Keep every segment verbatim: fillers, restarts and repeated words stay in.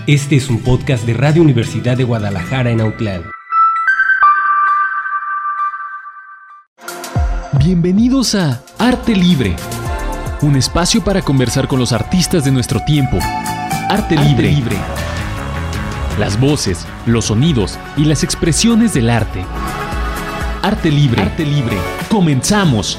Este es un podcast de Radio Universidad de Guadalajara en Autlán. Bienvenidos a Arte Libre, un espacio para conversar con los artistas de nuestro tiempo. Arte, Arte Libre. Libre. Las voces, los sonidos y las expresiones del arte. Arte Libre. Arte Libre. ¡Comenzamos!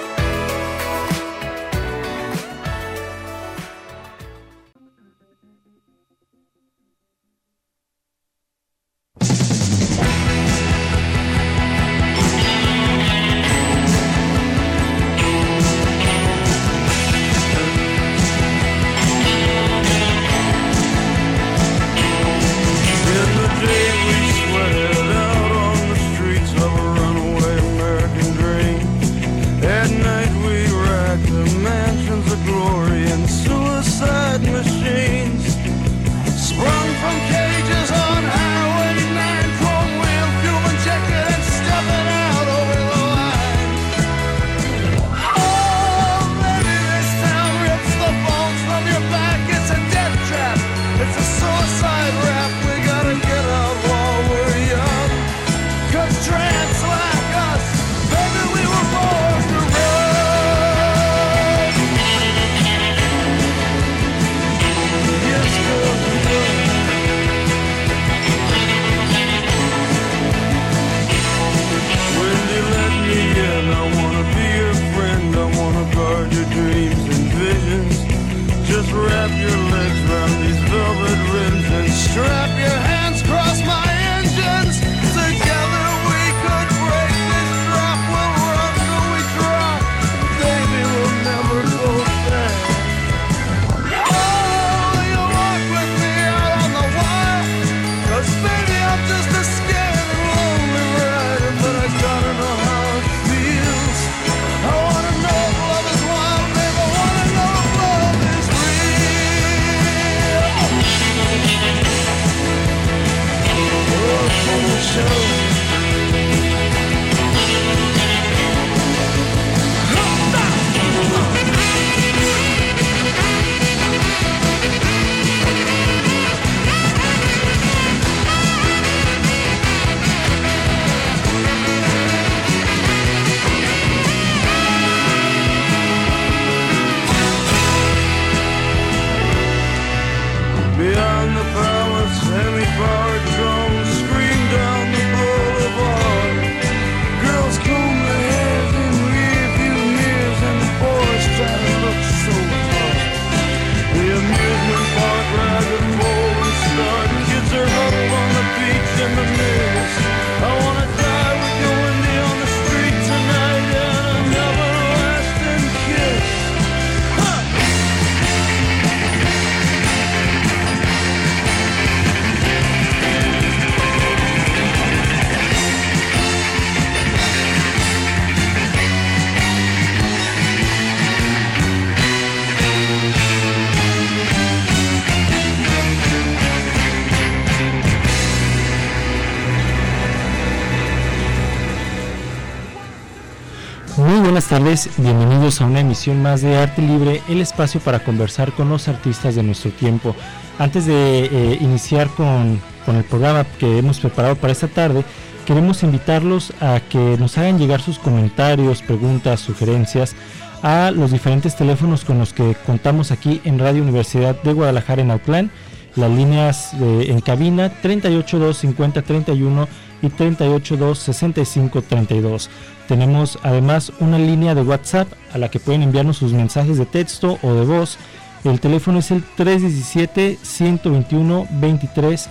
Buenas tardes, bienvenidos a una emisión más de Arte Libre, el espacio para conversar con los artistas de nuestro tiempo. Antes de eh, iniciar con, con el programa que hemos preparado para esta tarde, queremos invitarlos a que nos hagan llegar sus comentarios, preguntas, sugerencias a los diferentes teléfonos con los que contamos aquí en Radio Universidad de Guadalajara en Autlán. Las líneas de, en cabina treinta y ocho dos cincuenta treinta y uno y treinta y ocho dos sesenta y cinco treinta y dos. Tenemos además una línea de WhatsApp a la que pueden enviarnos sus mensajes de texto o de voz. El teléfono es el tres uno siete, uno dos uno, dos tres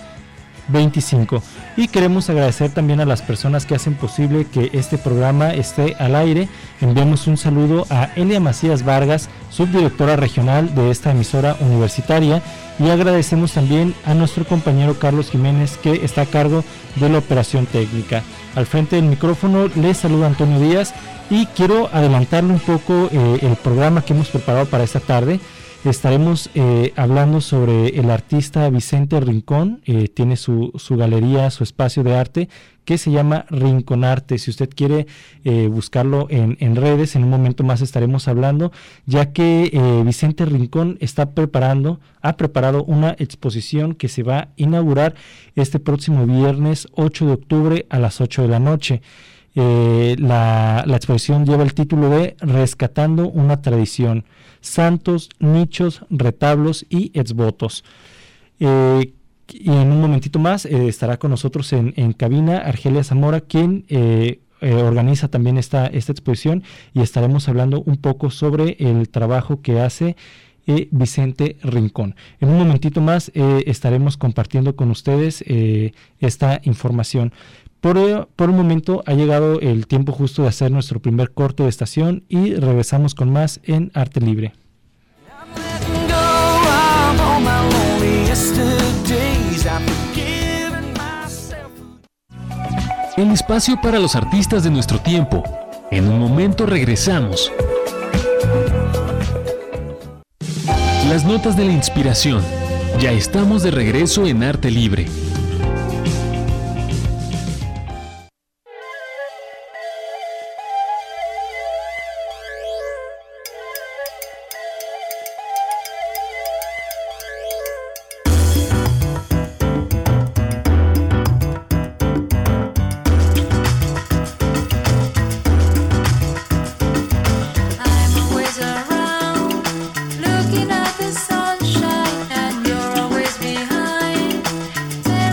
dos cinco. Y queremos agradecer también a las personas que hacen posible que este programa esté al aire. Enviamos un saludo a Elia Macías Vargas, subdirectora regional de esta emisora universitaria, y agradecemos también a nuestro compañero Carlos Jiménez, que está a cargo de la operación técnica. Al frente del micrófono les saluda Antonio Díaz y quiero adelantarle un poco eh, el programa que hemos preparado para esta tarde. Estaremos eh, hablando sobre el artista Vicente Rincón. Eh, tiene su, su galería, su espacio de arte que se llama Rinconarte. Si usted quiere eh, buscarlo en, en redes, en un momento más estaremos hablando, ya que eh, Vicente Rincón está preparando, ha preparado una exposición que se va a inaugurar este próximo viernes ocho de octubre a las ocho de la noche. Eh, la, la exposición lleva el título de Rescatando una tradición, santos, nichos, retablos y exvotos. Eh, y en un momentito más eh, estará con nosotros en, en cabina Argelia Zamora, quien eh, eh, organiza también esta, esta exposición, y estaremos hablando un poco sobre el trabajo que hace eh, Vicente Rincón. En un momentito más eh, estaremos compartiendo con ustedes eh, esta información. Por, por un momento ha llegado el tiempo justo de hacer nuestro primer corte de estación y regresamos con más en Arte Libre. El espacio para los artistas de nuestro tiempo. En un momento regresamos. Las notas de la inspiración. Ya estamos de regreso en Arte Libre. Looking at the sunshine and you're always behind.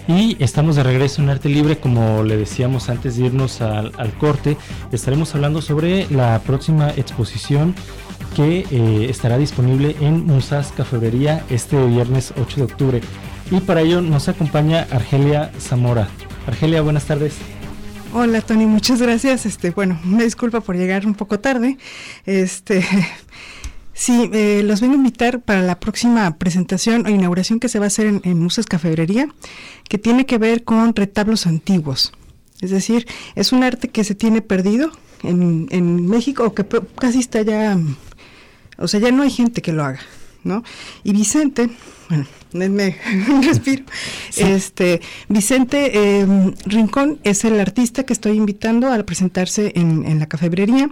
Y estamos de regreso en Arte Libre, como le decíamos antes de irnos al, al corte. Estaremos hablando sobre la próxima exposición que eh, estará disponible en Musas Cafebrería este viernes ocho de octubre. Y para ello nos acompaña Argelia Zamora. Argelia, buenas tardes. Hola Tony, muchas gracias. Este, bueno, una disculpa por llegar un poco tarde. Este, sí, eh, los vengo a invitar para la próxima presentación o inauguración que se va a hacer en, en Musas Cafebrería, que tiene que ver con retablos antiguos. Es decir, es un arte que se tiene perdido en, en México, o que casi está ya, o sea, ya no hay gente que lo haga, ¿no? Y Vicente, bueno, denme un respiro. Sí. Este, Vicente eh, Rincón es el artista que estoy invitando a presentarse en, en la cafebrería.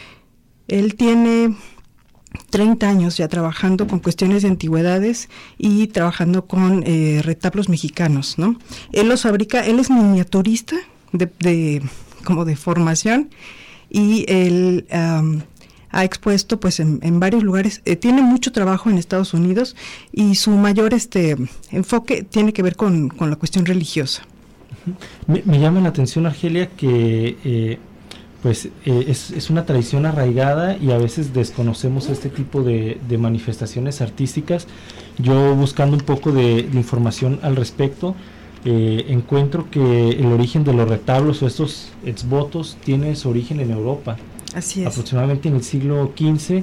Él tiene treinta años ya trabajando con cuestiones de antigüedades y trabajando con eh, retablos mexicanos, ¿no? Él los fabrica, él es miniaturista de, de como de formación, y él um, ha expuesto pues en, en varios lugares. Eh, tiene mucho trabajo en Estados Unidos, y su mayor este enfoque tiene que ver con, con la cuestión religiosa. Me, me llama la atención, Argelia, que eh, pues eh, es, es una tradición arraigada y a veces desconocemos este tipo de, de manifestaciones artísticas. Yo, buscando un poco de, de información al respecto, eh, encuentro que el origen de los retablos o estos exvotos tiene su origen en Europa. Así es. Aproximadamente en el siglo quince,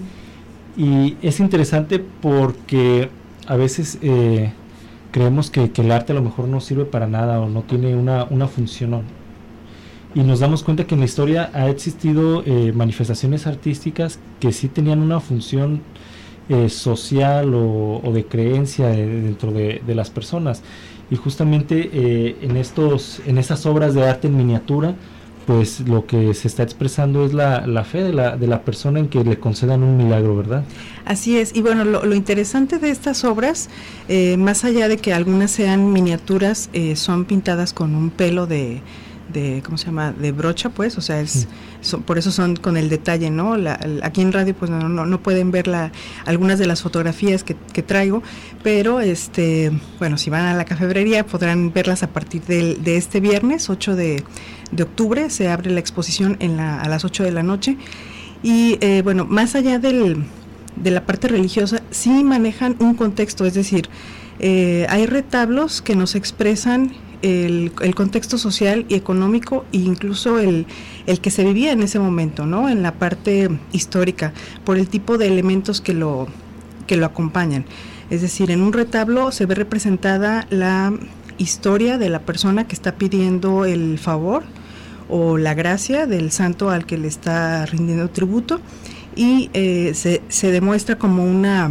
y es interesante porque a veces eh, creemos que, que el arte a lo mejor no sirve para nada o no tiene una, una función, y nos damos cuenta que en la historia ha existido eh, manifestaciones artísticas que sí tenían una función eh, social o, o de creencia de, dentro de, de las personas, y justamente eh, en estos en estas obras de arte en miniatura, pues lo que se está expresando es la, la fe de la, de la persona en que le concedan un milagro, ¿verdad? Así es, y bueno, lo, lo interesante de estas obras, eh, más allá de que algunas sean miniaturas, eh, son pintadas con un pelo de, de, ¿cómo se llama?, de brocha, pues, o sea, es, sí. son, por eso son con el detalle, ¿no? La, la, aquí en radio, pues, no, no, no pueden ver la, algunas de las fotografías que, que traigo, pero, este, bueno, si van a la cafebrería podrán verlas a partir del, de este viernes, ocho de octubre, se abre la exposición en la, a las ocho de la noche, y, eh, bueno, más allá del, de la parte religiosa, sí manejan un contexto, es decir, eh, hay retablos que nos expresan El, el contexto social y económico, e incluso el, el que se vivía en ese momento, ¿no? En la parte histórica, por el tipo de elementos que lo, que lo acompañan. Es decir, en un retablo se ve representada la historia de la persona que está pidiendo el favor o la gracia del santo al que le está rindiendo tributo, y eh, se, se demuestra como una...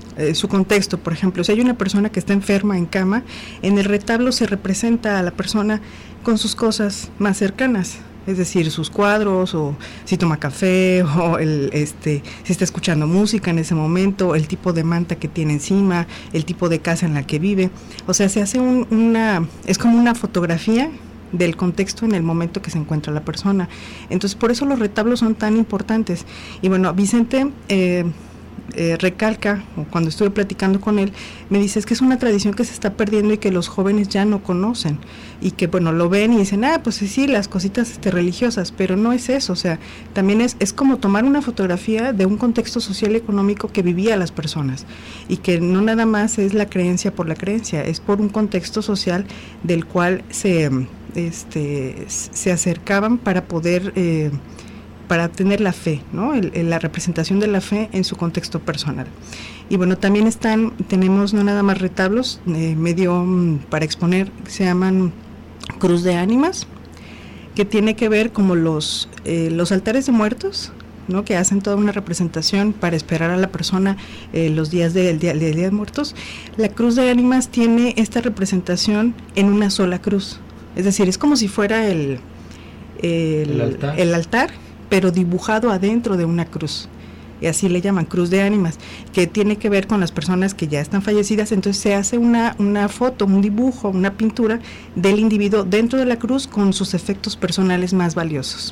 su contexto. Por ejemplo, si hay una persona que está enferma en cama, en el retablo se representa a la persona con sus cosas más cercanas, es decir, sus cuadros, o si toma café, o el, este, si está escuchando música en ese momento, el tipo de manta que tiene encima, el tipo de casa en la que vive. O sea, se hace un, una, es como una fotografía del contexto en el momento que se encuentra la persona. Entonces, por eso los retablos son tan importantes. Y bueno, Vicente eh, Eh, recalca, o cuando estuve platicando con él, me dice, es que es una tradición que se está perdiendo y que los jóvenes ya no conocen, y que bueno, lo ven y dicen, ah, pues sí, las cositas este, religiosas, pero no es eso. O sea, también es, es como tomar una fotografía de un contexto social y económico que vivía las personas, y que no nada más es la creencia por la creencia, es por un contexto social del cual se, este, se acercaban para poder eh, para tener la fe, ¿no? El, el, la representación de la fe en su contexto personal. Y bueno, también están, tenemos no nada más retablos, eh, medio um, para exponer, se llaman Cruz de Ánimas, que tiene que ver como los, eh, los altares de muertos, ¿no? Que hacen toda una representación para esperar a la persona eh, los días del día, del día de muertos. La Cruz de Ánimas tiene esta representación en una sola cruz, es decir, es como si fuera el, el, el altar, el altar pero dibujado adentro de una cruz, y así le llaman Cruz de Ánimas, que tiene que ver con las personas que ya están fallecidas. Entonces se hace una, una foto, un dibujo, una pintura del individuo dentro de la cruz con sus efectos personales más valiosos.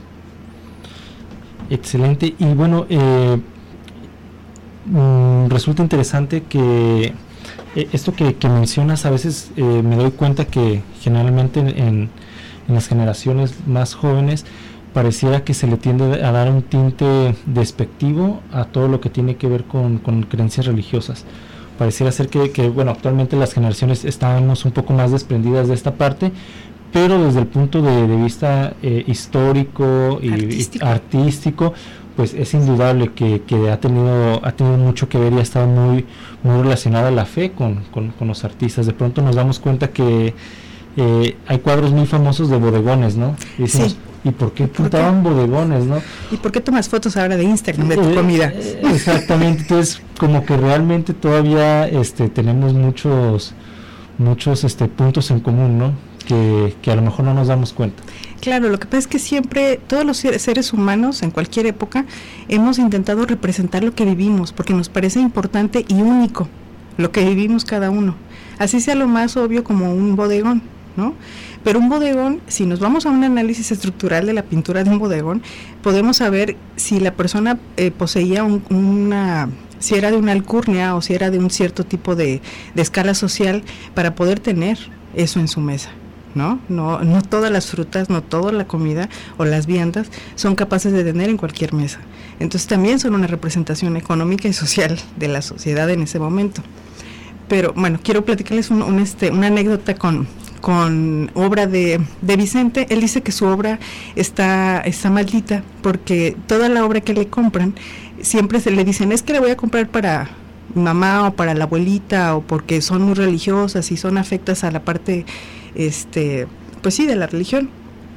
Excelente. Y bueno, eh, mm, resulta interesante que eh, esto que, que mencionas, a veces eh, me doy cuenta que generalmente en, en, en las generaciones más jóvenes pareciera que se le tiende a dar un tinte despectivo a todo lo que tiene que ver con, con creencias religiosas. Pareciera ser que, que, bueno, actualmente las generaciones estamos un poco más desprendidas de esta parte, pero desde el punto de, de vista eh, histórico y artístico. y artístico, pues es indudable que, que ha tenido ha tenido mucho que ver y ha estado muy muy relacionada la fe con, con, con los artistas. De pronto nos damos cuenta que eh, hay cuadros muy famosos de bodegones, ¿no? Y decimos, sí. ¿Y por qué pintaban bodegones, no? ¿Y por qué tomas fotos ahora de Instagram de tu eh, comida? Eh, exactamente, entonces como que realmente todavía este tenemos muchos muchos este puntos en común, ¿no? Que, que a lo mejor no nos damos cuenta. Claro, lo que pasa es que siempre, todos los seres humanos, en cualquier época, hemos intentado representar lo que vivimos, porque nos parece importante y único lo que vivimos cada uno. Así sea lo más obvio como un bodegón, ¿no? Pero un bodegón, si nos vamos a un análisis estructural de la pintura de un bodegón, podemos saber si la persona eh, poseía un, una... si era de una alcurnia o si era de un cierto tipo de, de escala social para poder tener eso en su mesa. ¿No? No, no todas las frutas, no toda la comida o las viandas son capaces de tener en cualquier mesa. Entonces también son una representación económica y social de la sociedad en ese momento. Pero bueno, quiero platicarles un, un, este, una anécdota con, con obra de, de Vicente. Él dice que su obra está, está maldita porque toda la obra que le compran siempre se le dicen, es que la voy a comprar para mi mamá o para la abuelita o porque son muy religiosas y son afectas a la parte este pues sí de la religión,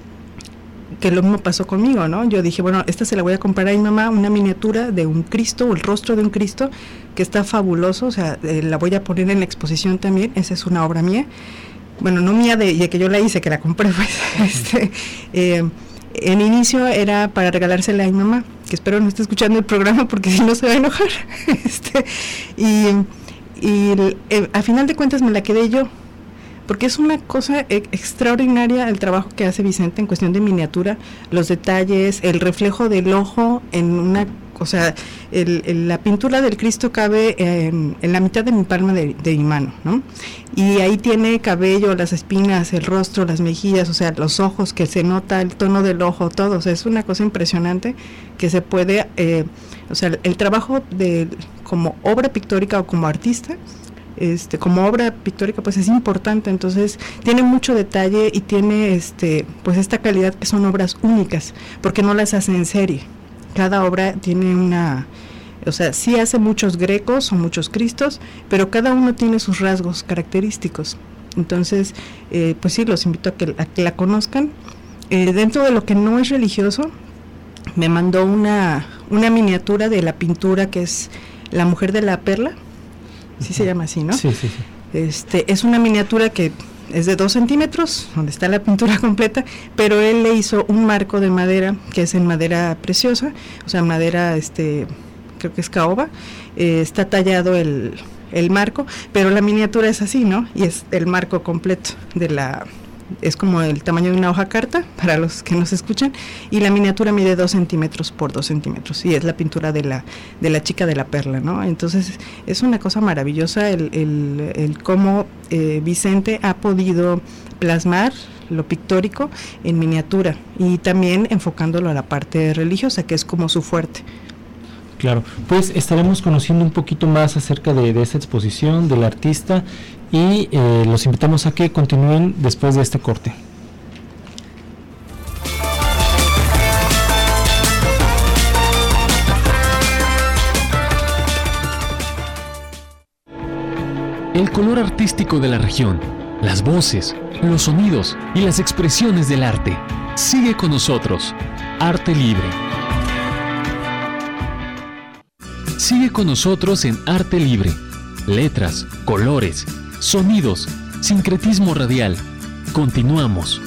que lo mismo pasó conmigo, ¿no? Yo dije, bueno, esta se la voy a comprar a mi mamá, una miniatura de un Cristo o el rostro de un Cristo que está fabuloso, o sea, eh, la voy a poner en la exposición también. Esa es una obra mía, bueno, no mía de, de que yo la hice, que la compré, pues, este, eh, en inicio era para regalársela a mi mamá, que espero no esté escuchando el programa porque si no se va a enojar, este, y, y eh, a final de cuentas me la quedé yo, porque es una cosa e- extraordinaria el trabajo que hace Vicente en cuestión de miniatura, los detalles, el reflejo del ojo en una, o sea, el, el, la pintura del Cristo cabe en, en la mitad de mi palma de, de mi mano, ¿no? Y ahí tiene cabello, las espinas, el rostro, las mejillas, o sea, los ojos, que se nota el tono del ojo, todo, o sea, es una cosa impresionante que se puede, eh, o sea, el, el trabajo de como obra pictórica o como artista, Este, como obra pictórica, pues es importante. Entonces tiene mucho detalle y tiene este pues esta calidad que son obras únicas, porque no las hace en serie. Cada obra tiene una, o sea, sí hace muchos grecos o muchos cristos, pero cada uno tiene sus rasgos característicos. Entonces, eh, pues sí, los invito a que, a que la conozcan. Eh, dentro de lo que no es religioso, me mandó una, una miniatura de la pintura que es La Mujer de la Perla. Sí se llama así, ¿no? Sí, sí, sí. Este, es una miniatura que es de dos centímetros, donde está la pintura completa, pero él le hizo un marco de madera, que es en madera preciosa, o sea, madera, este, creo que es caoba, eh, está tallado el, el marco, pero la miniatura es así, ¿no? Y es el marco completo de la... es como el tamaño de una hoja carta, para los que nos escuchan, y la miniatura mide dos centímetros por dos centímetros, y es la pintura de la de la chica de la perla, ¿no? Entonces, es una cosa maravillosa el, el, el cómo eh, Vicente ha podido plasmar lo pictórico en miniatura, y también enfocándolo a la parte religiosa, que es como su fuerte. Claro, pues estaremos conociendo un poquito más acerca de, de esta exposición, del artista, y eh, los invitamos a que continúen después de este corte. El color artístico de la región, las voces, los sonidos y las expresiones del arte. Sigue con nosotros, Arte Libre. Sigue con nosotros en Arte Libre. Letras, colores, sonidos, sincretismo radial. Continuamos.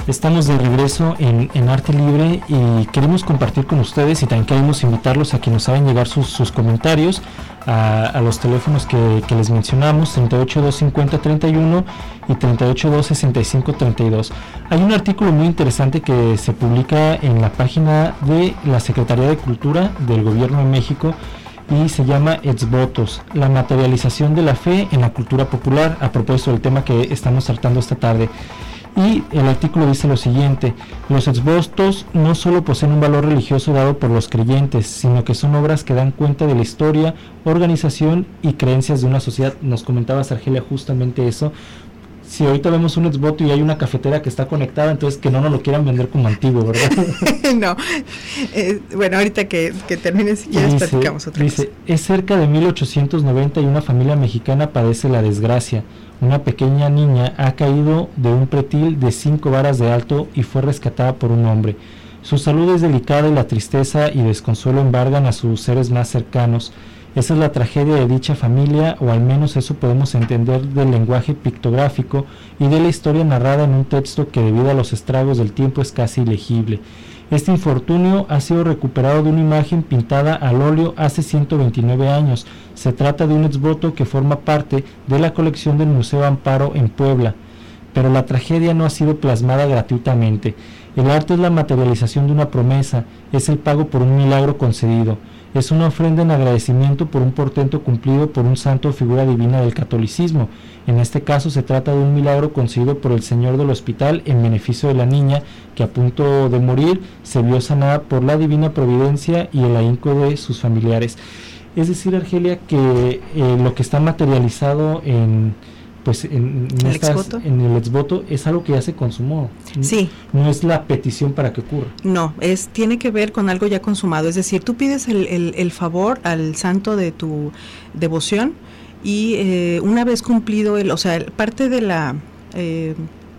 Estamos de regreso en, en Arte Libre y queremos compartir con ustedes y también queremos invitarlos a que nos hagan llegar sus, sus comentarios a, a los teléfonos que, que les mencionamos, treinta y ocho, doscientos cincuenta, treinta y uno y treinta y ocho, doscientos sesenta y cinco, treinta y dos. Hay un artículo muy interesante que se publica en la página de la Secretaría de Cultura del Gobierno de México y se llama Exvotos, la materialización de la fe en la cultura popular, a propósito del tema que estamos tratando esta tarde. Y el artículo dice lo siguiente: los exvotos no solo poseen un valor religioso dado por los creyentes, sino que son obras que dan cuenta de la historia, organización y creencias de una sociedad. Nos comentaba Argelia justamente eso. Si ahorita vemos un exvoto y hay una cafetera que está conectada, entonces que no nos lo quieran vender como antiguo, ¿verdad? No, eh, bueno, ahorita que, que termine, si quieres, dice, platicamos otra dice, cosa. Es cerca de mil ochocientos noventa y una familia mexicana padece la desgracia. Una pequeña niña ha caído de un pretil de cinco varas de alto y fue rescatada por un hombre. Su salud es delicada y la tristeza y desconsuelo embargan a sus seres más cercanos. Esa es la tragedia de dicha familia, o al menos eso podemos entender del lenguaje pictográfico y de la historia narrada en un texto que debido a los estragos del tiempo es casi ilegible. Este infortunio ha sido recuperado de una imagen pintada al óleo hace ciento veintinueve años. Se trata de un exvoto que forma parte de la colección del Museo Amparo en Puebla. Pero la tragedia no ha sido plasmada gratuitamente. El arte es la materialización de una promesa, es el pago por un milagro concedido. Es una ofrenda en agradecimiento por un portento cumplido por un santo o figura divina del catolicismo. En este caso se trata de un milagro concedido por el señor del hospital en beneficio de la niña, que a punto de morir se vio sanada por la divina providencia y el ahínco de sus familiares. Es decir, Argelia, que eh, lo que está materializado en... pues en, en, ¿El estas, exvoto? en el exvoto es algo que ya se consumó. Sí. No es la petición para que ocurra. No, es tiene que ver con algo ya consumado. Es decir, tú pides el, el, el favor al santo de tu devoción y eh, una vez cumplido el, o sea, parte de la eh,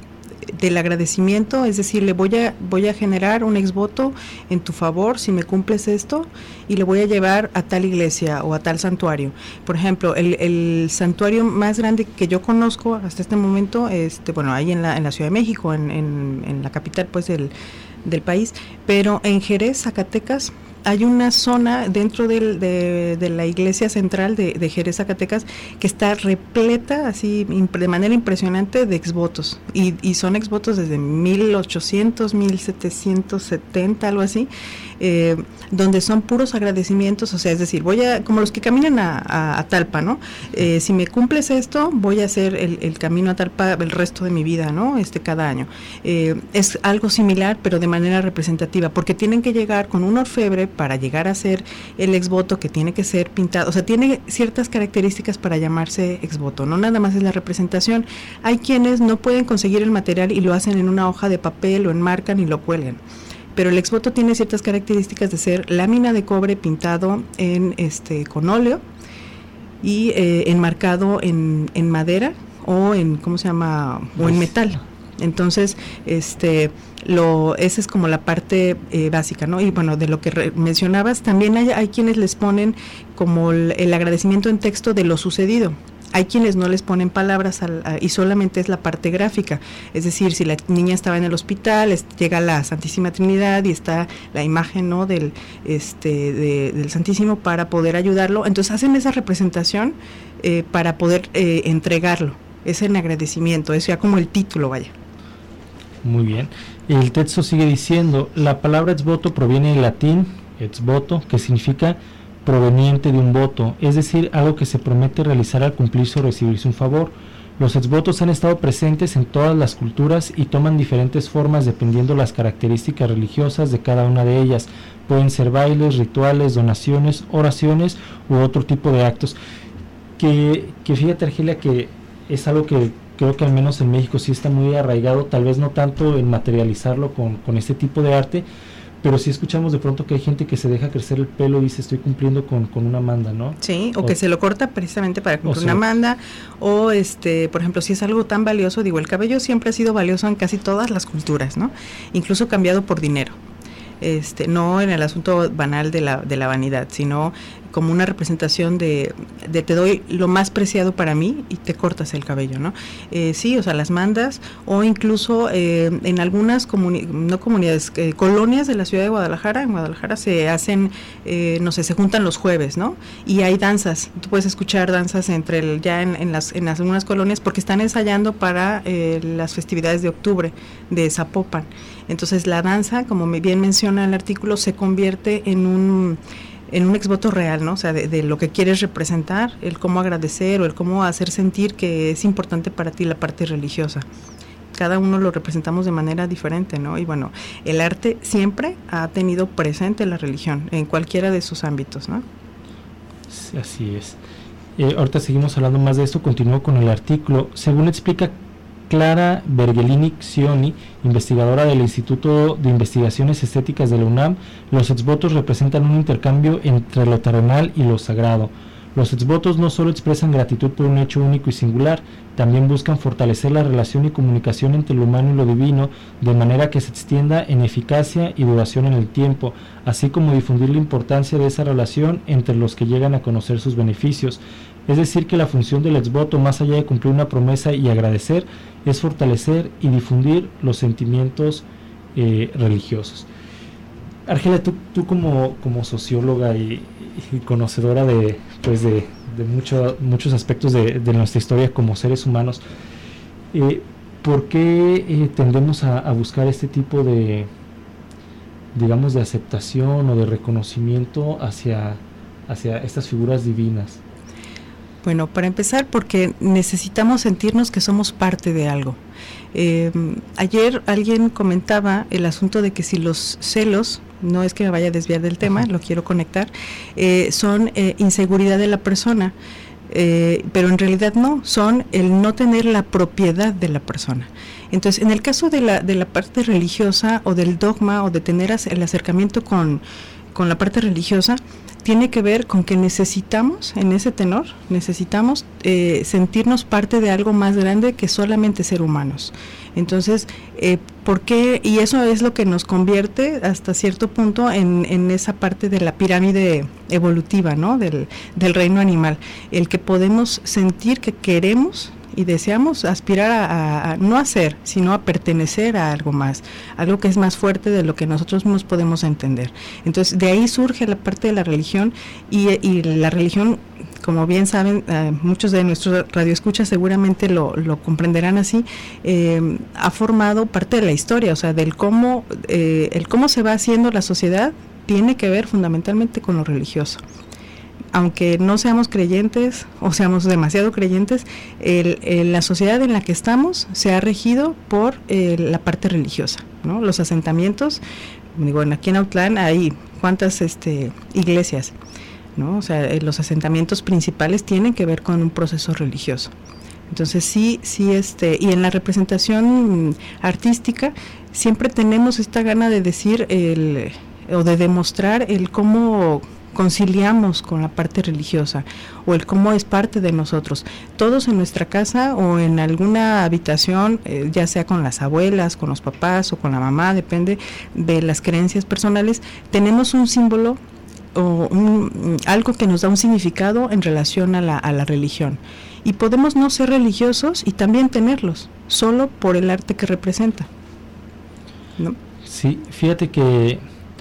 del agradecimiento, es decir, le voy a voy a generar un exvoto en tu favor si me cumples esto y le voy a llevar a tal iglesia o a tal santuario. Por ejemplo, el, el santuario más grande que yo conozco hasta este momento, este, bueno, ahí en la en la Ciudad de México, en, en, en la capital pues del del país, pero en Jerez, Zacatecas, hay una zona dentro del, de, de la iglesia central de, de Jerez, Zacatecas, que está repleta así de manera impresionante de exvotos, y, y son exvotos desde mil ochocientos, mil setecientos setenta, algo así, eh, donde son puros agradecimientos, o sea, es decir, voy a, como los que caminan a, a, a Talpa, ¿no? Eh, si me cumples esto, voy a hacer el, el camino a Talpa el resto de mi vida, ¿no? Este, cada año. Eh, es algo similar, pero de manera representativa, porque tienen que llegar con un orfebre para llegar a ser el exvoto, que tiene que ser pintado, o sea, tiene ciertas características para llamarse exvoto, no nada más es la representación. Hay quienes no pueden conseguir el material y lo hacen en una hoja de papel, lo enmarcan y lo cuelgan, pero el exvoto tiene ciertas características de ser lámina de cobre pintado en este con óleo y eh, enmarcado en, en madera o en, ¿cómo se llama? O en metal. Entonces, este, lo, esa es como la parte eh, básica, ¿no? Y bueno, de lo que re- mencionabas, también hay, hay quienes les ponen como el, el agradecimiento en texto de lo sucedido. Hay quienes no les ponen palabras al, a, y solamente es la parte gráfica, es decir, si la niña estaba en el hospital, es, llega la Santísima Trinidad y está la imagen, ¿no? del, este, de, del Santísimo para poder ayudarlo, entonces hacen esa representación eh, para poder eh, entregarlo, es en agradecimiento, es ya como el título, vaya. Muy bien. El texto sigue diciendo, la palabra exvoto proviene del latín exvoto, que significa proveniente de un voto, es decir, algo que se promete realizar al cumplirse o recibirse un favor. Los exvotos han estado presentes en todas las culturas y toman diferentes formas dependiendo las características religiosas de cada una de ellas. Pueden ser bailes, rituales, donaciones, oraciones u otro tipo de actos. Que, que fíjate, Argelia, que es algo que creo que al menos en México sí está muy arraigado, tal vez no tanto en materializarlo con, con este tipo de arte, pero sí escuchamos de pronto que hay gente que se deja crecer el pelo y dice estoy cumpliendo con, con una manda, ¿no? Sí, o, o que se lo corta precisamente para cumplir una manda, o este, por ejemplo, si es algo tan valioso, digo, el cabello siempre ha sido valioso en casi todas las culturas, ¿no? Incluso cambiado por dinero. Este, no en el asunto banal de la, de la vanidad, sino como una representación de, de te doy lo más preciado para mí y te cortas el cabello, ¿no? Eh, sí, o sea, las mandas, o incluso eh, en algunas comuni- no comunidades, eh, colonias de la ciudad de Guadalajara, en Guadalajara se hacen, eh, no sé, se juntan los jueves, ¿no? Y hay danzas, tú puedes escuchar danzas entre el, ya en, en las en algunas colonias porque están ensayando para eh, las festividades de octubre de Zapopan. Entonces la danza, como bien menciona el artículo, se convierte en un en un exvoto real, ¿no? O sea, de, de lo que quieres representar, el cómo agradecer o el cómo hacer sentir que es importante para ti la parte religiosa. Cada uno lo representamos de manera diferente, ¿no? Y bueno, el arte siempre ha tenido presente la religión en cualquiera de sus ámbitos, ¿no? Sí, así es. Eh, ahorita seguimos hablando más de esto, continúo con el artículo. Según explica Clara Bergelini Xioni, investigadora del Instituto de Investigaciones Estéticas de la UNAM, los exvotos representan un intercambio entre lo terrenal y lo sagrado. Los exvotos no solo expresan gratitud por un hecho único y singular, también buscan fortalecer la relación y comunicación entre lo humano y lo divino, de manera que se extienda en eficacia y duración en el tiempo, así como difundir la importancia de esa relación entre los que llegan a conocer sus beneficios. Es decir, que la función del exvoto, más allá de cumplir una promesa y agradecer, es fortalecer y difundir los sentimientos eh, religiosos. Argelia, tú, tú como, como socióloga y, y conocedora de, pues de, de mucho, muchos aspectos de, de nuestra historia como seres humanos, eh, ¿por qué eh, tendemos a, a buscar este tipo de, digamos, de aceptación o de reconocimiento hacia, hacia estas figuras divinas? Bueno, para empezar, porque necesitamos sentirnos que somos parte de algo. Eh, ayer alguien comentaba el asunto de que si los celos, no es que me vaya a desviar del tema, lo quiero conectar, eh, son eh, inseguridad de la persona, eh, pero en realidad no, son el no tener la propiedad de la persona. Entonces, en el caso de la, de la parte religiosa o del dogma o de tener el acercamiento con, con la parte religiosa, tiene que ver con que necesitamos, en ese tenor, necesitamos eh, sentirnos parte de algo más grande que solamente ser humanos. Entonces, eh, ¿por qué? Y eso es lo que nos convierte hasta cierto punto en, en esa parte de la pirámide evolutiva, ¿no? Del, del reino animal, el que podemos sentir que queremos y deseamos aspirar a, a, a no a ser, sino a pertenecer a algo más, algo que es más fuerte de lo que nosotros mismos podemos entender. Entonces, de ahí surge la parte de la religión y, y la religión, como bien saben, eh, muchos de nuestros radioescuchas seguramente lo, lo comprenderán así, eh, ha formado parte de la historia, o sea, del cómo, eh, el cómo se va haciendo la sociedad tiene que ver fundamentalmente con lo religioso. Aunque no seamos creyentes o seamos demasiado creyentes, el, el, la sociedad en la que estamos se ha regido por eh, la parte religiosa, ¿no? Los asentamientos, digo, aquí en Autlán hay cuántas este, iglesias, ¿no? O sea, eh, los asentamientos principales tienen que ver con un proceso religioso. Entonces sí, sí, este, y en la representación artística siempre tenemos esta gana de decir el, o de demostrar el cómo conciliamos con la parte religiosa o el cómo es parte de nosotros. Todos en nuestra casa o en alguna habitación, eh, ya sea con las abuelas, con los papás o con la mamá, depende de las creencias personales, tenemos un símbolo o un, algo que nos da un significado en relación a la, a la religión. Y podemos no ser religiosos y también tenerlos, solo por el arte que representa, ¿no? Sí, fíjate que,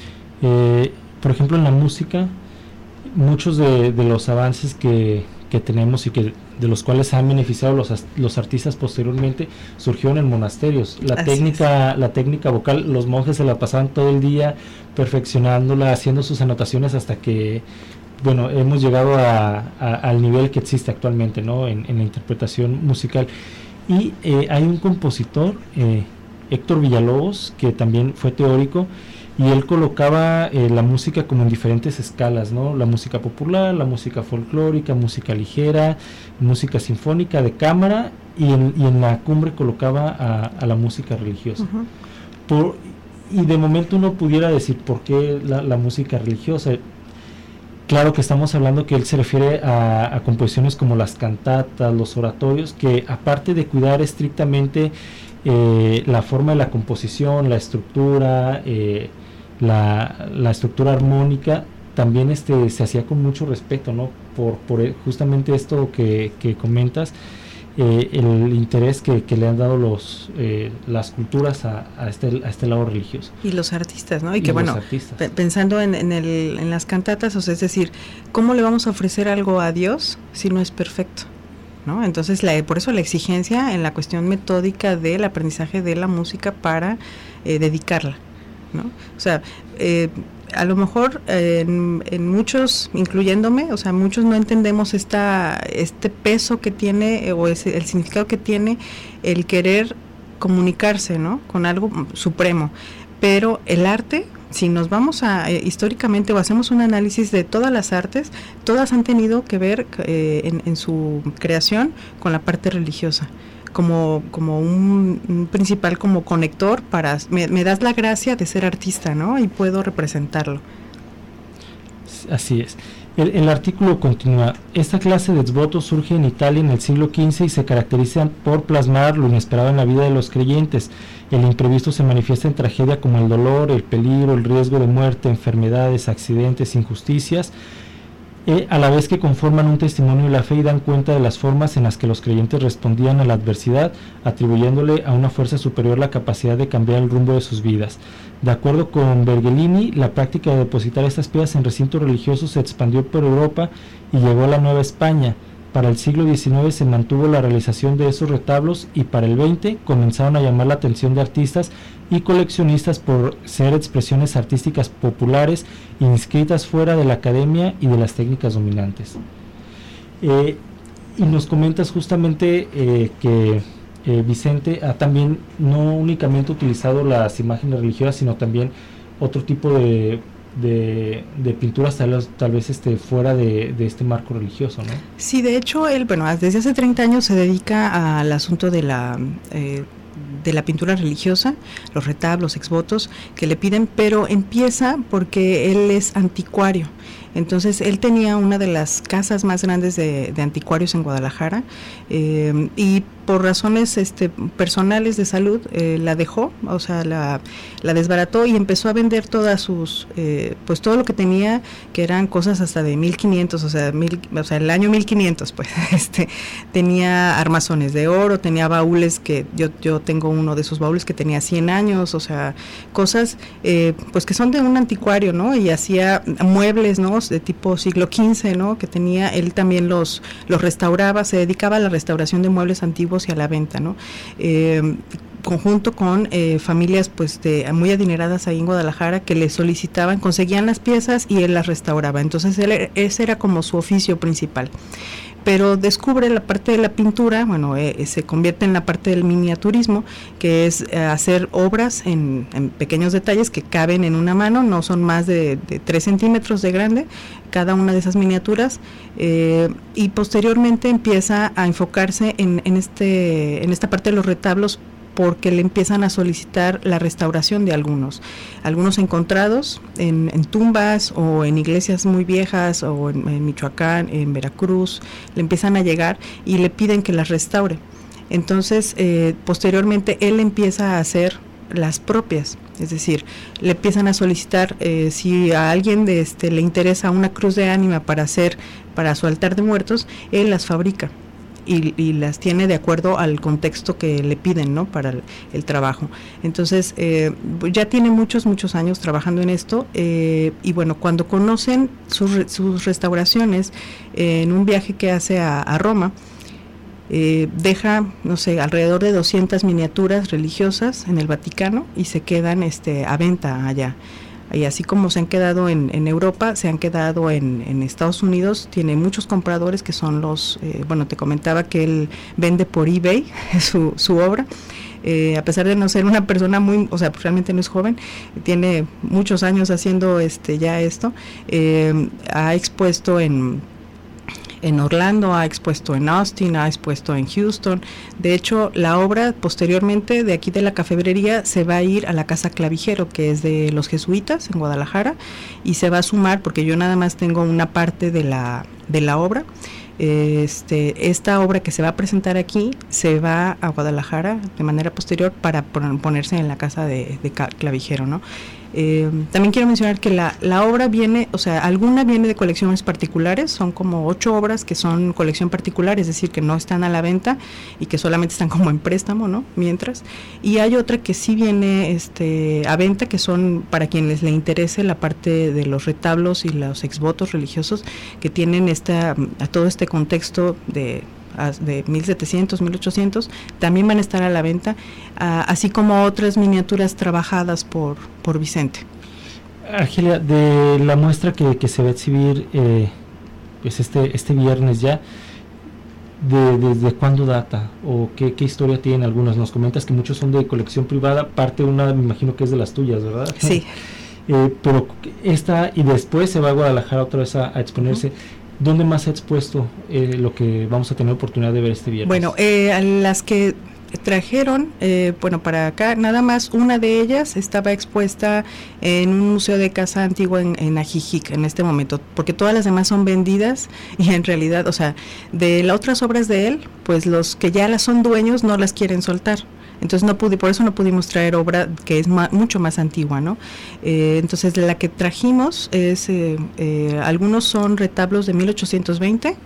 eh, por ejemplo, en la música, muchos de, de los avances que, que tenemos y que de los cuales se han beneficiado los, los artistas posteriormente surgieron en monasterios. La Así técnica es. la técnica vocal, los monjes se la pasaban todo el día perfeccionándola, haciendo sus anotaciones hasta que, bueno, hemos llegado a, a, al nivel que existe actualmente, ¿no? En, en la interpretación musical. Y eh, hay un compositor, eh, Héctor Villalobos, que también fue teórico, y él colocaba eh, la música como en diferentes escalas, ¿no? La música popular, la música folclórica, música ligera, música sinfónica de cámara, y en, y en la cumbre colocaba a, a la música religiosa. Uh-huh. Por, y de momento uno pudiera decir, ¿por qué la, la música religiosa? Claro que estamos hablando que él se refiere a, a composiciones como las cantatas, los oratorios, que aparte de cuidar estrictamente eh, la forma de la composición, la estructura, eh, La, la estructura armónica, también este se hacía con mucho respeto, ¿no? Por, por justamente esto que, que comentas, eh, el interés que, que le han dado los eh, las culturas a, a este a este lado religioso. Y los artistas, ¿no? Y, y que bueno, p- pensando en, en, el, en las cantatas, o sea, es decir, ¿cómo le vamos a ofrecer algo a Dios si no es perfecto? ¿No? Entonces, la, por eso la exigencia en la cuestión metódica del aprendizaje de la música para eh, dedicarla, ¿no? O sea, eh, a lo mejor eh, en, en muchos, incluyéndome, o sea, muchos no entendemos esta este peso que tiene eh, o ese, el significado que tiene el querer comunicarse, ¿no? Con algo supremo, pero el arte, si nos vamos a eh, históricamente o hacemos un análisis de todas las artes, todas han tenido que ver eh, en, en su creación con la parte religiosa, como como un, un principal como conector para, me, me das la gracia de ser artista, ¿no? Y puedo representarlo. Así es. El, el artículo continúa. Esta clase de exvotos surge en Italia en el siglo quince y se caracterizan por plasmar lo inesperado en la vida de los creyentes. El imprevisto se manifiesta en tragedia como el dolor, el peligro, el riesgo de muerte, enfermedades, accidentes, injusticias, eh, a la vez que conforman un testimonio de la fe y dan cuenta de las formas en las que los creyentes respondían a la adversidad, atribuyéndole a una fuerza superior la capacidad de cambiar el rumbo de sus vidas. De acuerdo con Bergellini, la práctica de depositar estas piedras en recintos religiosos se expandió por Europa y llegó a la Nueva España. Para el siglo diecinueve se mantuvo la realización de esos retablos y para el veinte comenzaron a llamar la atención de artistas y coleccionistas por ser expresiones artísticas populares inscritas fuera de la academia y de las técnicas dominantes. Eh, y nos comentas justamente eh, que eh, Vicente ha también no únicamente utilizado las imágenes religiosas, sino también otro tipo de De, de pinturas tal, tal vez este fuera de, de este marco religioso, ¿no? Sí, de hecho él, bueno, desde hace treinta años se dedica al asunto de la eh, de la pintura religiosa, los retablos, exvotos que le piden, pero empieza porque él es anticuario. Entonces él tenía una de las casas más grandes de, de anticuarios en Guadalajara eh, y por razones este, personales de salud eh, la dejó, o sea, la, la desbarató y empezó a vender todas sus, eh, pues todo lo que tenía, que eran cosas hasta de mil quinientos, o sea, mil, o sea, el año mil quinientos, pues, este, tenía armazones de oro, tenía baúles que yo, yo tengo uno de esos baúles que tenía cien años, o sea, cosas, eh, pues que son de un anticuario, ¿no? Y hacía muebles, ¿no? De tipo siglo quince, ¿no? Que tenía, él también los, los restauraba, se dedicaba a la restauración de muebles antiguos y a la venta, ¿no? Eh, conjunto con eh, familias pues de, muy adineradas ahí en Guadalajara que le solicitaban, conseguían las piezas y él las restauraba. Entonces él, ese era como su oficio principal. Pero descubre la parte de la pintura, bueno, eh, se convierte en la parte del miniaturismo, que es eh, hacer obras en, en pequeños detalles que caben en una mano, no son más de, de tres centímetros de grande, cada una de esas miniaturas, eh, y posteriormente empieza a enfocarse en, en, este, en esta parte de los retablos, porque le empiezan a solicitar la restauración de algunos, algunos encontrados en, en tumbas o en iglesias muy viejas o en, en Michoacán, en Veracruz, le empiezan a llegar y le piden que las restaure. Entonces, eh, posteriormente él empieza a hacer las propias, es decir, le empiezan a solicitar eh, si a alguien de este le interesa una cruz de ánima para hacer, para su altar de muertos, él las fabrica. Y, y las tiene de acuerdo al contexto que le piden, ¿no? Para el, el trabajo. Entonces, eh, ya tiene muchos, muchos años trabajando en esto, eh, y bueno, cuando conocen sus, sus restauraciones, eh, en un viaje que hace a, a Roma, eh, deja, no sé, alrededor de doscientas miniaturas religiosas en el Vaticano y se quedan este, a venta allá. Y así como se han quedado en, en Europa, se han quedado en, en Estados Unidos, tiene muchos compradores que son los, eh, bueno, te comentaba que él vende por eBay su, su obra, eh, a pesar de no ser una persona muy, o sea, realmente no es joven, tiene muchos años haciendo este ya esto, eh, ha expuesto en... en Orlando, ha expuesto en Austin, ha expuesto en Houston. De hecho, la obra posteriormente de aquí de la cafebrería se va a ir a la Casa Clavijero, que es de los jesuitas en Guadalajara, y se va a sumar, porque yo nada más tengo una parte de la, de la obra. Este, esta obra que se va a presentar aquí se va a Guadalajara de manera posterior para ponerse en la Casa de, de Clavijero, ¿no? Eh, también quiero mencionar que la, la obra viene, o sea, alguna viene de colecciones particulares, son como ocho obras que son colección particular, es decir, que no están a la venta y que solamente están como en préstamo, ¿no? Mientras, y hay otra que sí viene este, a venta, que son para quienes le interese la parte de los retablos y los exvotos religiosos que tienen esta, a todo este contexto de de mil setecientos, mil ochocientos, también van a estar a la venta, uh, así como otras miniaturas trabajadas por, por Vicente. Argelia, de la muestra que, que se va a exhibir eh, pues este, este viernes ya, de, ¿desde cuándo data? ¿O qué, qué historia tienen algunas? Nos comentas que muchos son de colección privada, parte una me imagino que es de las tuyas, ¿verdad? Sí. eh, pero esta, y después se va a Guadalajara otra vez a, a exponerse. Uh-huh. ¿Dónde más se ha expuesto eh, lo que vamos a tener oportunidad de ver este viernes? Bueno, eh, a las que trajeron, eh, bueno, para acá, nada más una de ellas estaba expuesta en un museo de casa antigua en, en Ajijic en este momento, porque todas las demás son vendidas y en realidad, o sea, de las otras obras de él, pues los que ya las son dueños no las quieren soltar. Entonces no pude, por eso no pudimos traer obra que es ma, mucho más antigua, ¿no? Eh, entonces de la que trajimos es, eh, eh, algunos son retablos de mil ochocientos veinte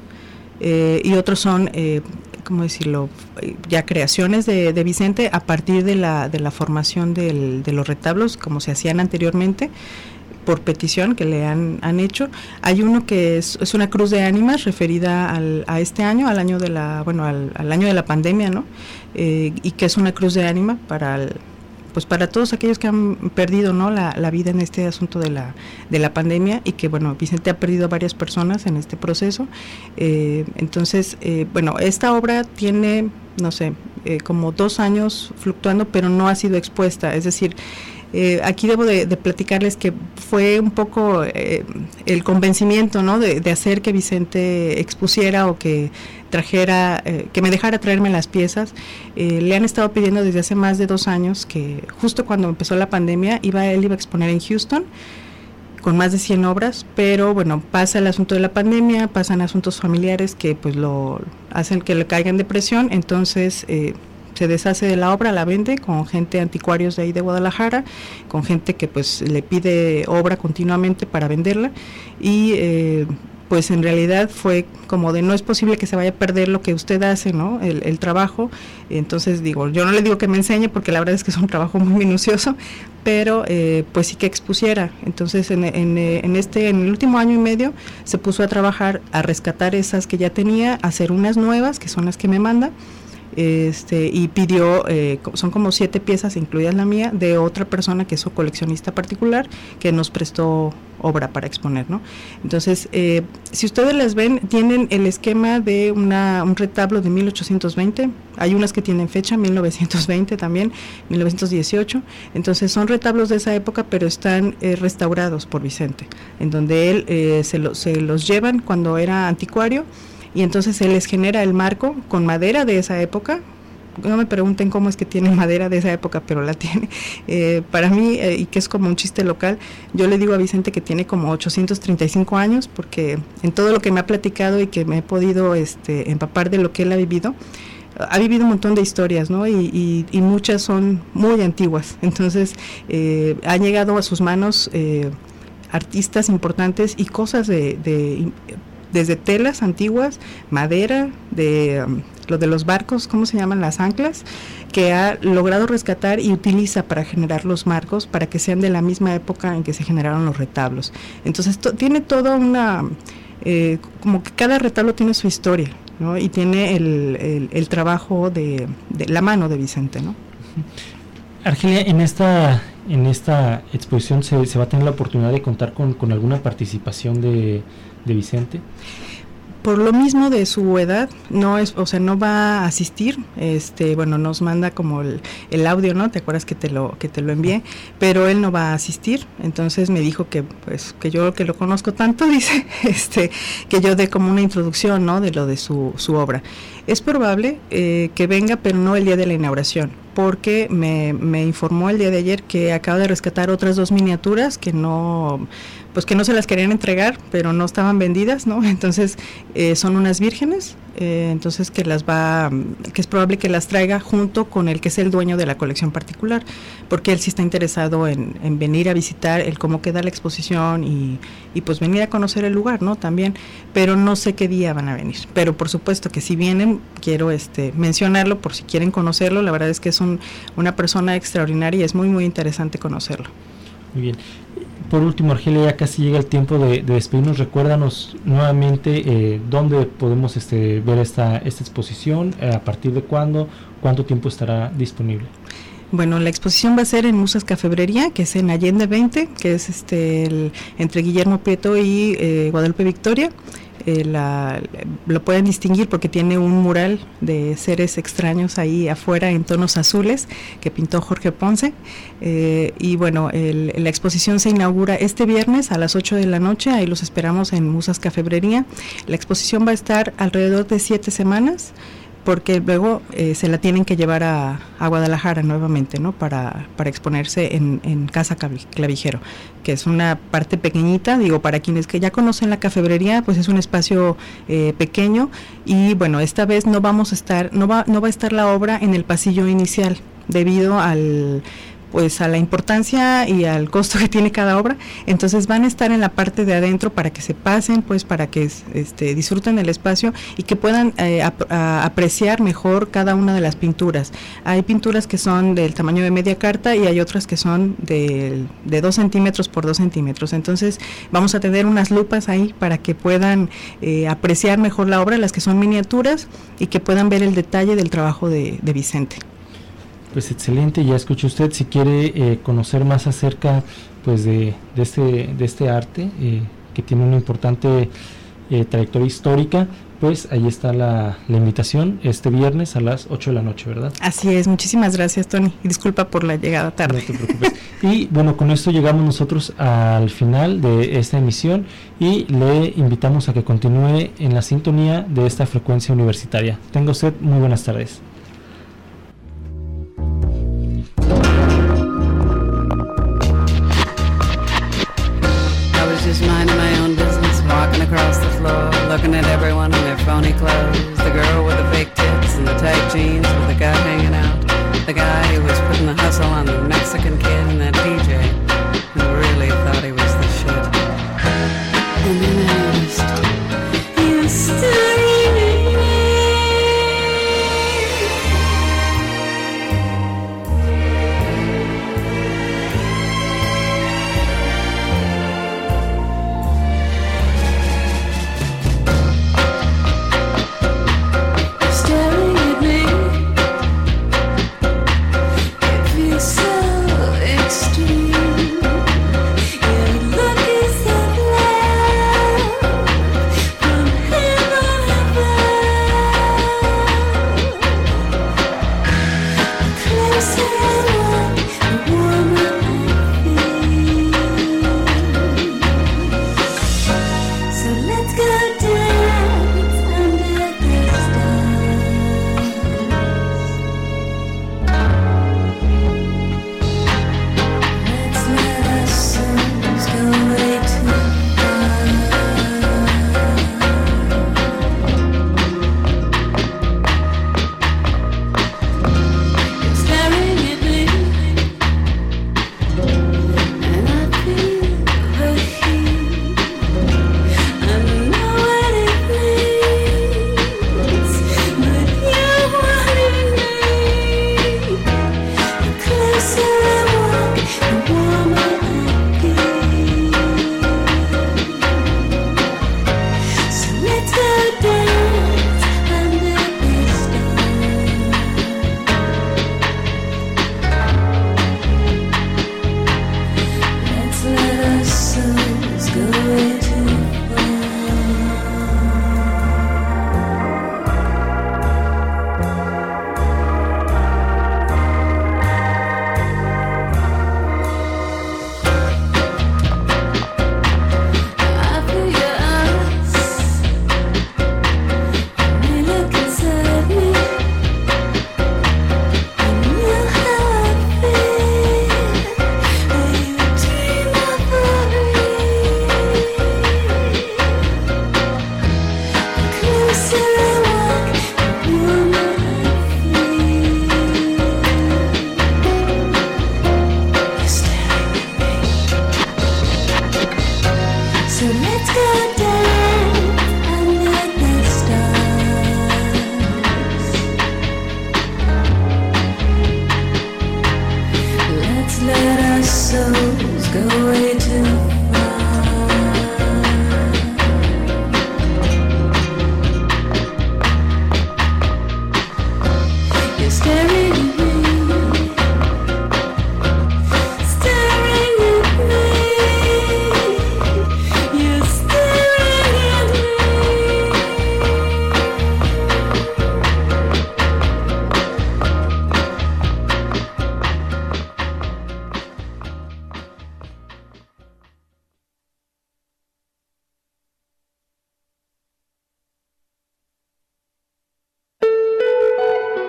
eh, y otros son, eh, ¿cómo decirlo? Ya creaciones de, de Vicente a partir de la, de la formación del, de los retablos como se hacían anteriormente, por petición que le han, han hecho. Hay uno que es, es una cruz de ánimas referida al, a este año, al año de la, bueno, al, al año de la pandemia, ¿no? Eh, y que es una cruz de ánima para el, pues para todos aquellos que han perdido, ¿no? la, la vida en este asunto de la, de la pandemia, y que bueno, Vicente ha perdido a varias personas en este proceso. Eh, entonces, eh, bueno, esta obra tiene, no sé, eh, como dos años fluctuando, pero no ha sido expuesta, es decir, Eh, aquí debo de, de platicarles que fue un poco eh, el convencimiento, ¿no? de, de hacer que Vicente expusiera o que trajera, eh, que me dejara traerme las piezas. Eh, le han estado pidiendo desde hace más de dos años que justo cuando empezó la pandemia iba él iba a exponer en Houston con más de cien obras, pero bueno, pasa el asunto de la pandemia, pasan asuntos familiares que pues lo hacen que le caiga en depresión, entonces eh, se deshace de la obra, la vende con gente anticuarios de ahí de Guadalajara, con gente que pues le pide obra continuamente para venderla, y eh, pues en realidad fue como de no es posible que se vaya a perder lo que usted hace, ¿no? El, el trabajo. Entonces digo, yo no le digo que me enseñe porque la verdad es que es un trabajo muy minucioso, pero eh, pues sí que expusiera. Entonces en, en, en este, en el último año y medio se puso a trabajar, a rescatar esas que ya tenía, a hacer unas nuevas, que son las que me manda. Este, y pidió, eh, son como siete piezas, incluidas la mía, de otra persona que es su coleccionista particular, que nos prestó obra para exponer, ¿no? Entonces, eh, si ustedes las ven, tienen el esquema de una, un retablo de mil ochocientos veinte, hay unas que tienen fecha, mil novecientos veinte también, mil novecientos dieciocho, entonces son retablos de esa época, pero están eh, restaurados por Vicente, en donde él eh, se, lo, se los llevan cuando era anticuario, y entonces él les genera el marco con madera de esa época. No me pregunten cómo es que tiene madera de esa época, pero la tiene. Eh, para mí, eh, y que es como un chiste local, yo le digo a Vicente que tiene como ochocientos treinta y cinco años, porque en todo lo que me ha platicado y que me he podido este, empapar de lo que él ha vivido, ha vivido un montón de historias, ¿no? Y, y, y muchas son muy antiguas. Entonces, eh, han llegado a sus manos eh, artistas importantes y cosas de... de desde telas antiguas, madera, de um, lo de los barcos, ¿cómo se llaman? Las anclas, que ha logrado rescatar y utiliza para generar los marcos, para que sean de la misma época en que se generaron los retablos. Entonces, to- tiene toda una, eh, como que cada retablo tiene su historia, ¿no? Y tiene el, el, el trabajo de, de la mano de Vicente, ¿no? Argelia, en esta en esta exposición se, se va a tener la oportunidad de contar con, con alguna participación de, de Vicente. Por lo mismo de su edad, no es, o sea, no va a asistir. Este, bueno, nos manda como el, el audio, ¿no? ¿Te acuerdas que te lo que te lo envié? Pero él no va a asistir. Entonces me dijo que, pues, que yo que lo conozco tanto, dice, este, que yo dé como una introducción, ¿no? De lo de su su obra. Es probable eh, que venga, pero no el día de la inauguración, porque me, me informó el día de ayer que acaba de rescatar otras dos miniaturas que no, pues pues que no se las querían entregar, pero no estaban vendidas, ¿no? Entonces eh, son unas vírgenes, eh, entonces que las va, que es probable que las traiga junto con el que es el dueño de la colección particular, porque él sí está interesado en, en venir a visitar el cómo queda la exposición y, y pues venir a conocer el lugar, ¿no? También, pero no sé qué día van a venir, pero por supuesto que si vienen, quiero este mencionarlo por si quieren conocerlo. La verdad es que es un, una persona extraordinaria y es muy muy interesante conocerlo. Muy bien. Por último, Argelia, ya casi llega el tiempo de, de despedirnos. Recuérdanos nuevamente eh, dónde podemos este, ver esta, esta exposición, eh, a partir de cuándo, cuánto tiempo estará disponible. Bueno, la exposición va a ser en Musas Cafebrería, que es en Allende veinte, que es este el, entre Guillermo Prieto y eh, Guadalupe Victoria. Eh, la, lo pueden distinguir porque tiene un mural de seres extraños ahí afuera en tonos azules que pintó Jorge Ponce, eh, y bueno, el, la exposición se inaugura este viernes a las ocho de la noche. Ahí los esperamos en Musas Cafebrería. La exposición va a estar alrededor de siete semanas, porque luego eh, se la tienen que llevar a, a Guadalajara nuevamente, ¿no? Para, para exponerse en, en Casa Clavijero, que es una parte pequeñita. Digo, para quienes que ya conocen la cafebrería, pues es un espacio eh, pequeño, y bueno, esta vez no vamos a estar, no va, no va a estar la obra en el pasillo inicial, debido al pues a la importancia y al costo que tiene cada obra. Entonces van a estar en la parte de adentro para que se pasen, pues para que este, disfruten el espacio y que puedan eh, ap- a apreciar mejor cada una de las pinturas. Hay pinturas que son del tamaño de media carta y hay otras que son de, de dos centímetros por dos centímetros. Entonces vamos a tener unas lupas ahí para que puedan eh, apreciar mejor la obra, las que son miniaturas, y que puedan ver el detalle del trabajo de, de Vicente. Pues excelente, ya escuchó usted. Si quiere eh, conocer más acerca pues de, de este de este arte eh, que tiene una importante eh, trayectoria histórica, pues ahí está la, la invitación este viernes a las ocho de la noche, ¿verdad? Así es, muchísimas gracias, Tony, y disculpa por la llegada tarde. No te preocupes. Y bueno, con esto llegamos nosotros al final de esta emisión y le invitamos a que continúe en la sintonía de esta frecuencia universitaria. Tenga usted muy buenas tardes. Just minding my own business, walking across the floor, looking at everyone in their phony clothes. The girl with the fake tits and the tight jeans with the gut hanging out. The guy who was putting the hustle on the Mexican kid, and that D J who really thought he was the shit. And then I noticed, you're still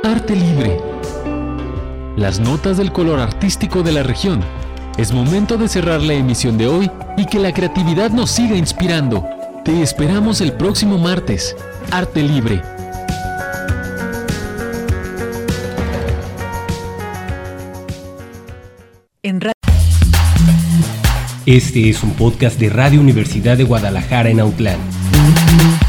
Arte Libre. Las notas del color artístico de la región. Es momento de cerrar la emisión de hoy y que la creatividad nos siga inspirando. Te esperamos el próximo martes. Arte Libre. En ra- Este es un podcast de Radio Universidad de Guadalajara en Autlán.